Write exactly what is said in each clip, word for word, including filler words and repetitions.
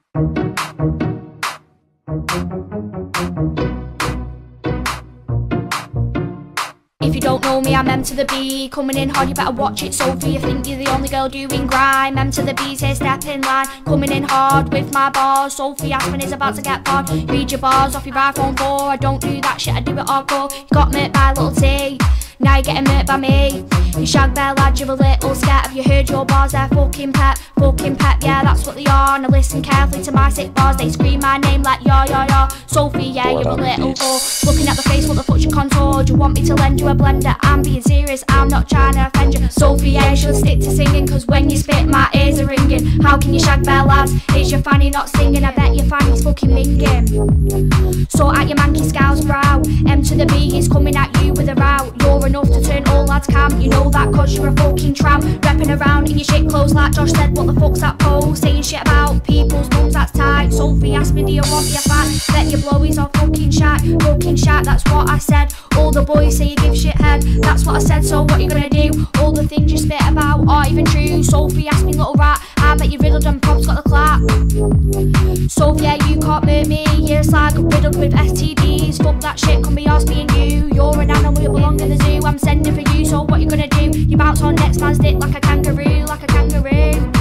If you don't know me, I'm M to the B, coming in hard, you better watch it, Sophie. You think you're the only girl doing grime. M to the B's here, step in line, coming in hard with my bars. Sophie Aspen is about to get barred. Read your bars off your iPhone four. I don't do that shit, I do it hardcore. You got murked by little T, now you're getting murked by me. You shag bear lad, you're a little scat. Have you heard your bars? They're fucking pep, fucking pep, yeah, that's what they are. Now listen carefully to my sick bars, they scream my name like ya ya ya. Sophie, yeah, you're a little whore. Looking at the face, what the fuck's your contour? Do you want me to lend you a blender? I'm being serious, I'm not trying to offend you. Sophie, yeah, you should stick to singing, cause when you spit, my ears are ringing. How can you shag bear lads? Is your fanny not singing? I bet your fanny's fucking minging. So at your manky scowl's brow, M to the B is coming at you with a row. You're enough to turn all lads cam, you know that cause you're a fucking tramp. Repping around in your shit clothes like Josh said, what the fuck's that pose? Saying shit about people's mums, that's tight. Sophie asked me, do you want me a fat? Bet your blowies are fucking shat, fucking shat, that's what I said. All the boys say you give shit head, that's what I said, so what you gonna do? All the things you spit about aren't even true. Sophie asked me, little rat, I bet you riddled and Pop's got the clap. Sophie, yeah, you can't murk me, you're a slag riddled with S T Ds. Fuck that shit, come be ours, me and you. You're an animal, you belong in the zoo, I'm sending for you, so what you gonna do? You bounce on next man's dick like a kangaroo, like a kangaroo.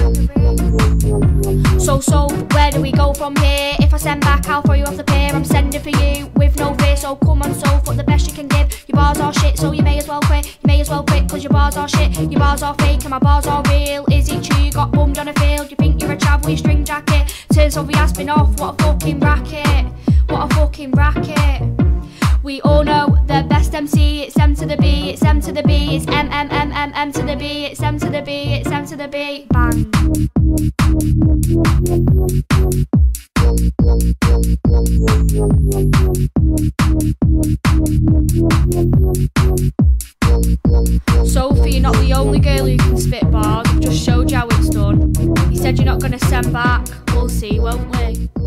So, so, where do we go from here? If I send back, I'll throw you off the pier. I'm sending for you with no fear, so come on, so fuck the best you can give. Your bars are shit, so you may as well quit. You may as well quit, cause your bars are shit. Your bars are fake and my bars are real. Is it true you got bummed on a field? You think you're a chav with your string jacket? Turns Sophie Aspen off, what a fucking racket. What a fucking racket. We all know the best M C, it's M to the B, it's M to the B, it's M M M M M to the B, it's M to the B, it's M to the B, bang. Sophie, you're not the only girl who can spit bars, I've just showed you how it's done. You said you're not going to send back, we'll see, won't we?